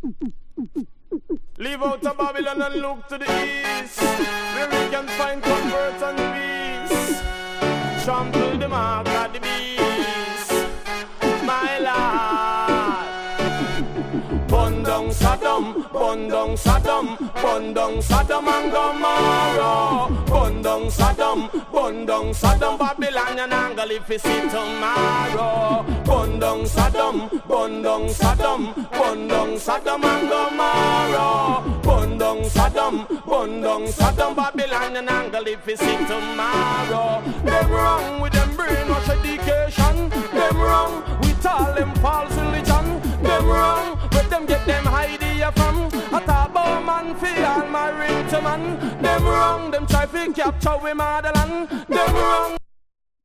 Leave out of Babylon and look to the east, where we can find comfort and peace. Trample the mark of the beast, my Lord. Burn down Sodom, burn down Sodom, burn down Sodom and Gomorrah. Burn down Sodom, Babylonian angle if you see tomorrow. Burn down Sodom, burn down Sodom, burn down Sodom and Gomorrah. Burn down Sodom, Babylonian angle if you see tomorrow. Them wrong with them brainwash education. Them wrong with all them false religion. Them wrong with them get them idea from. I talk about man fi all married to man. Them wrong, them try fi capture we motherland. Them wrong.